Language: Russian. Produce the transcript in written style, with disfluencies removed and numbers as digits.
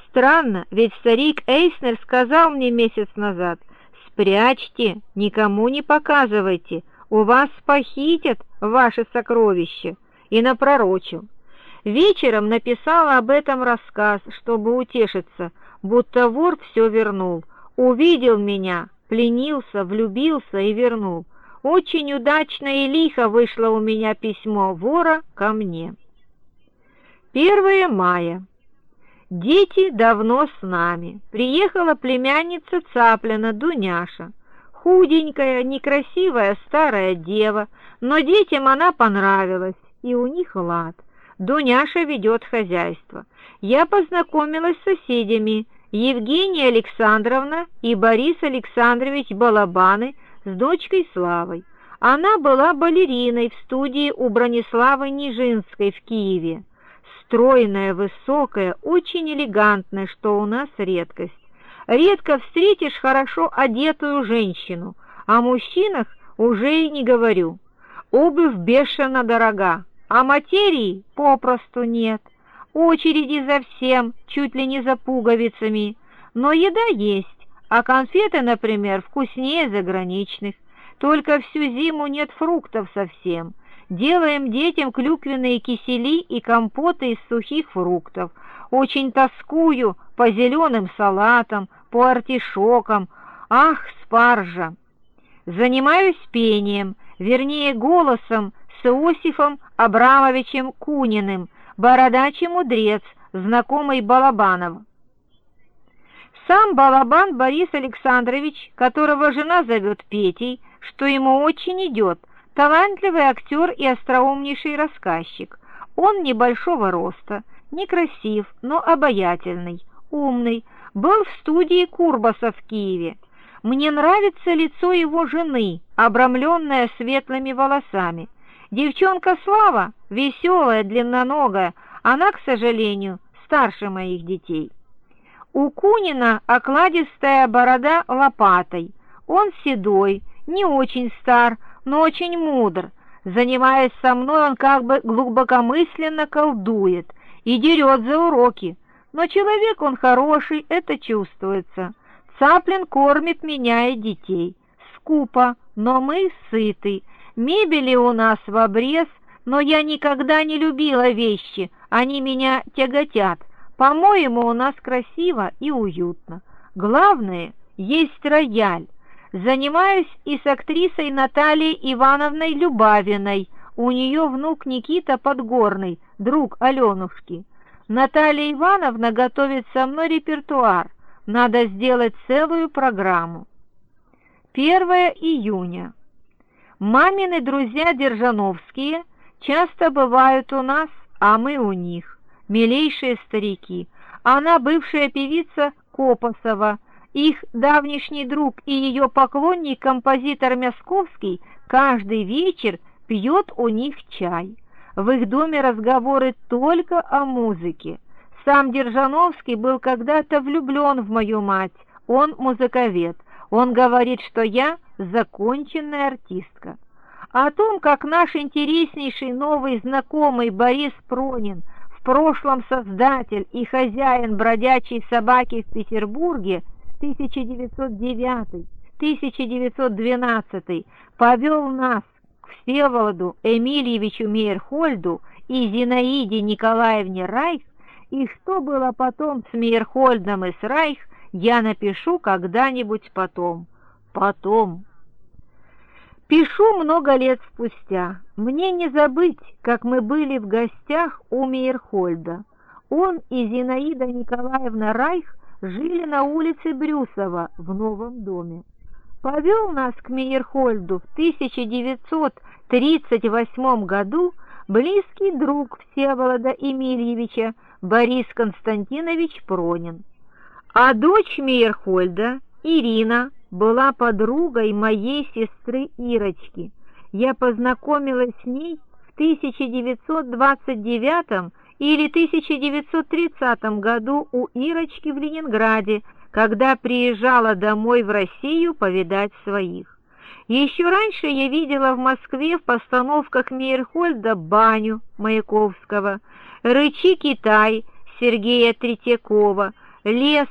Странно, ведь старик Эйснер сказал мне месяц назад: «Спрячьте, никому не показывайте, у вас похитят ваше сокровище», и напророчил. Вечером написала об этом рассказ, чтобы утешиться, будто вор все вернул. Увидел меня, пленился, влюбился и вернул. Очень удачно и лихо вышло у меня письмо вора ко мне. 1 мая. Дети давно с нами. Приехала племянница Цаплина, Дуняша. Худенькая, некрасивая старая дева, но детям она понравилась, и у них лад. Дуняша ведет хозяйство. Я познакомилась с соседями: Евгения Александровна и Борис Александрович Балабаны с дочкой Славой. Она была балериной в студии у Брониславы Нижинской в Киеве. Стройная, высокая, очень элегантная, что у нас редкость. Редко встретишь хорошо одетую женщину, о мужчинах уже и не говорю. Обувь бешено дорога, а материи попросту нет. Очереди за всем, чуть ли не за пуговицами. Но еда есть, а конфеты, например, вкуснее заграничных. Только всю зиму нет фруктов совсем. Делаем детям клюквенные кисели и компоты из сухих фруктов. Очень тоскую по зеленым салатам, по артишокам. Ах, спаржа! Занимаюсь пением, вернее голосом, с Иосифом Абрамовичем Куниным, бородач и мудрец, знакомый Балабанов. Сам Балабан Борис Александрович, которого жена зовет Петей, что ему очень идет, талантливый актер и остроумнейший рассказчик. Он небольшого роста, некрасив, но обаятельный, умный, был в студии Курбаса в Киеве. Мне нравится лицо его жены, обрамленное светлыми волосами. Девчонка Слава, веселая, длинноногая, она, к сожалению, старше моих детей. У Кунина окладистая борода лопатой. Он седой, не очень стар, но очень мудр. Занимаясь со мной, он как бы глубокомысленно колдует и дерет за уроки. Но человек он хороший, это чувствуется. Цаплин кормит меня и детей. Скупо, но мы сыты. Мебели у нас в обрез, но я никогда не любила вещи, они меня тяготят. По-моему, у нас красиво и уютно. Главное, есть рояль. Занимаюсь и с актрисой Натальей Ивановной Любавиной. У нее внук Никита Подгорный, друг Аленушки. Наталья Ивановна готовит со мной репертуар. Надо сделать целую программу. 1 июня. Мамины друзья Держановские часто бывают у нас, а мы у них. Милейшие старики. Она бывшая певица Копосова. Их давнишний друг и ее поклонник, композитор Мясковский, каждый вечер пьет у них чай. В их доме разговоры только о музыке. Сам Держановский был когда-то влюблен в мою мать. Он музыковед. Он говорит, что я законченная артистка. О том, как наш интереснейший новый знакомый Борис Пронин, в прошлом создатель и хозяин бродячей собаки в Петербурге 1909-1912, повел нас к Всеволоду Эмильевичу Мейерхольду и Зинаиде Николаевне Райх, и что было потом с Мейерхольдом и с Райх, я напишу когда-нибудь потом. Пишу много лет спустя. Мне не забыть, как мы были в гостях у Мейерхольда. Он и Зинаида Николаевна Райх жили на улице Брюсова в новом доме. Повел нас к Мейерхольду в 1938 году близкий друг Всеволода Эмильевича Борис Константинович Пронин. А дочь Мейерхольда, Ирина, была подругой моей сестры Ирочки. Я познакомилась с ней в 1929 или 1930 году у Ирочки в Ленинграде, когда приезжала домой в Россию повидать своих. Еще раньше я видела в Москве в постановках Мейерхольда «Баню» Маяковского, «Рычи Китай» Сергея Третьякова, Лес